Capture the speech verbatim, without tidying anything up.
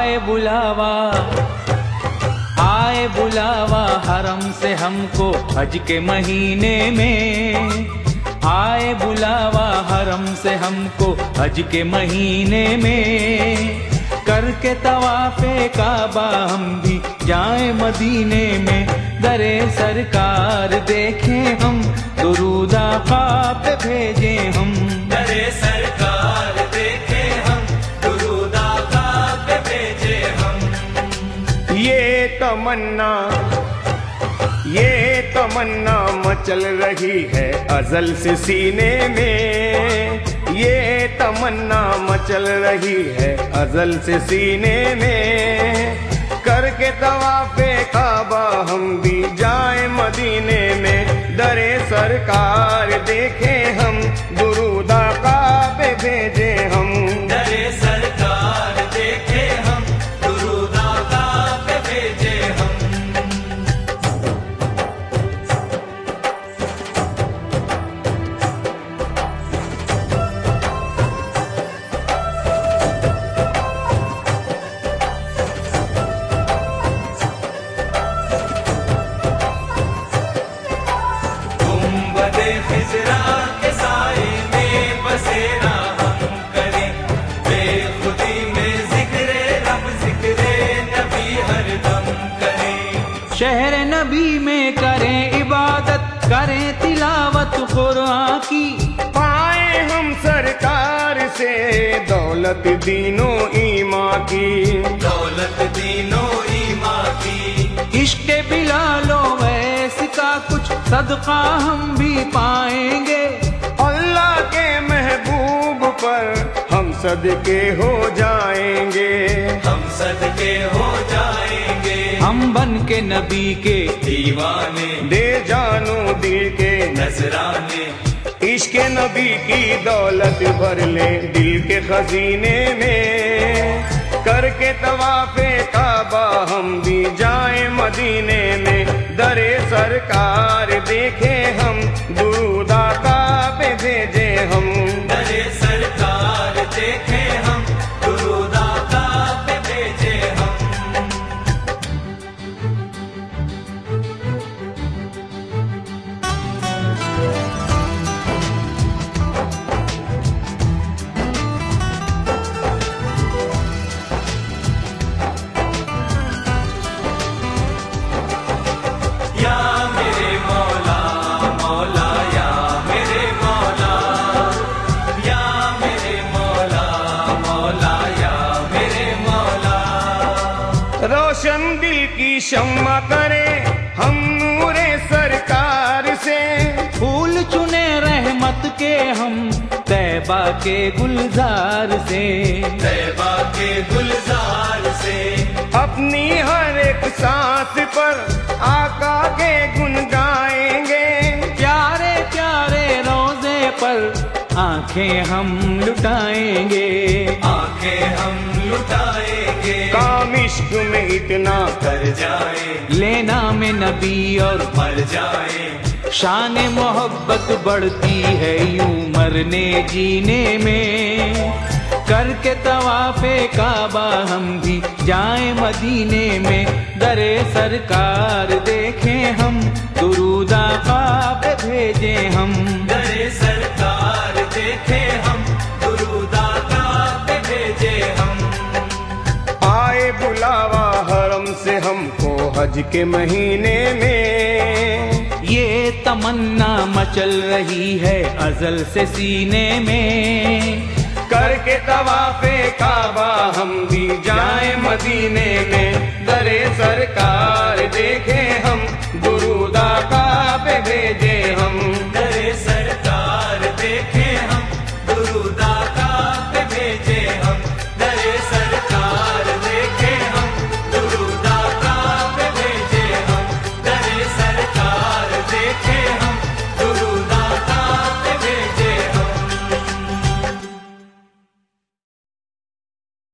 आए बुलावा, आए बुलावा हरम से हमको हज के महीने में। आए बुलावा हरम से हमको हज के महीने में। करके तवाफ़े काबा हम भी जाए मदीने में। दरे सरकार देखें हम, दुरूद आका पे भेजे हम। दरे सरकार देखें हम, दुरूद आका पे भेजे हम। ये तमन्ना, ये तमन्ना मचल रही है अज़ल से सीने में। ये तमन्ना मचल रही है अज़ल से सीने में। करके तवाफ़े काबा हम भी जाए मदीने में। दरे सरकार देखें हम, दुरूद आका पे भेजे हम। दरे सरकार देखें हम, दुरूद आका पे भेजे हम। खिजरा के साए में बसेरा हम करें, बेखुदी में जिक्रे रब जिक्रे नबी हरदम करें। शहर नबी में करें इबादत, करें तिलावत कुरान की। पाए हम सरकार से दौलत दीनो ईमा की। दौलत दीनो ईमा की। इश्क बिलालो वैस का कुछ सदका हम भी पाएंगे। अल्लाह के महबूब पर हम सदके हो जाएंगे। हम सदके हो जाएंगे। हम बन के नबी के दीवाने, दे जानो दिल के नजराने। इश्क नबी की दौलत भर ले दिल के खजीने में। करके तवाफ़े काबा हम भी जाए मदीने में। दरे सरकार देखें हम, दुरूद आका पे भेजे हम। दरे सरकार देखें हम, दुरूद आका पे भेजे हम। या मेरे मौला मौला, या मेरे मौला, या मेरे मौला मौला, या मेरे मौला। रोशन दिल की शम्मा करे हम नूरे सरकार से। फूल चुने रहमत के हम तैबा के गुलजार से। तैबा के गुलजार से। अपनी हर एक सांस पर आका के गुन गाएंगे। प्यारे प्यारे रोजे पर आंखें हम लुटाएंगे। आंखें हम लुटाएंगे। काम इश्क में इतना कर जाए, लेना में नबी और मर जाए। शान मोहब्बत बढ़ती है यूं मरने जीने में। करके तवाफ़े काबा हम भी जाए मदीने में। दरे सरकार देखें हम, दुरूद आका पे भेजे हम। दरे सरकार देखें हम, दुरूद आका पे भेजे हम। आए बुलावा हरम से हमको हज के महीने में। ये तमन्ना मचल रही है अज़ल से सीने में। करके तवाफ़े काबा हम भी जाए मदीने में। दरे सरकार देखें हम,